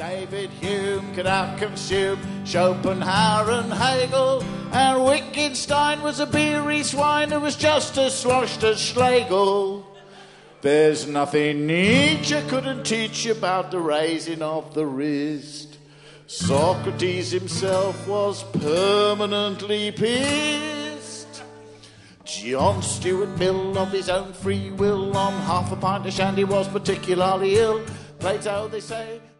David Hume could out-consume Schopenhauer and Hegel, and Wittgenstein was a beery swine who was just as sloshed as Schlegel. There's nothing Nietzsche couldn't teach you about the raising of the wrist. Socrates himself was permanently pissed. John Stuart Mill, of his own free will, on half a pint of shandy was particularly ill. Plato, they say,